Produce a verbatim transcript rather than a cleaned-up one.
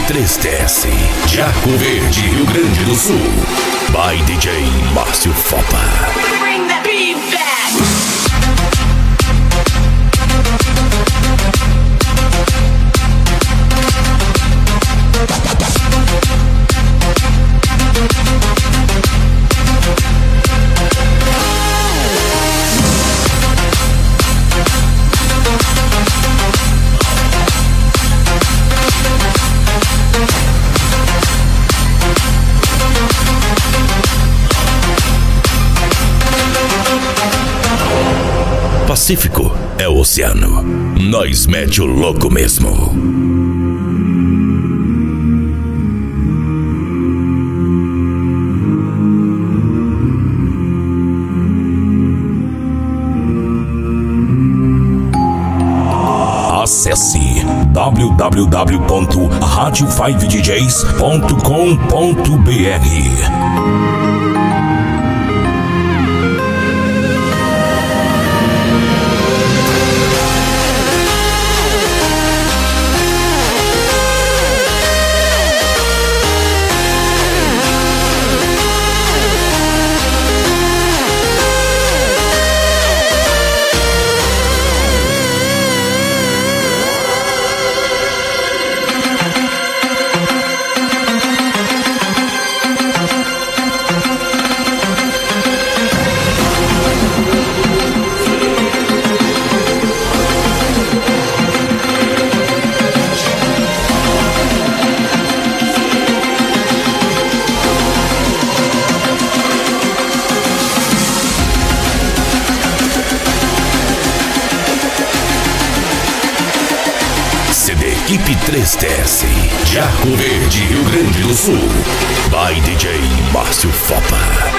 três T S, Jaco Verde, Rio Grande do Sul. By D J Márcio Fopa. Bring that beat back. Pacífico é o oceano, nós mete o louco mesmo. Acesse w w w ponto radio cinco d js ponto com ponto b r. Equipe três T S, Jaco Verde, Rio Grande do Sul. By D J Márcio Fopa.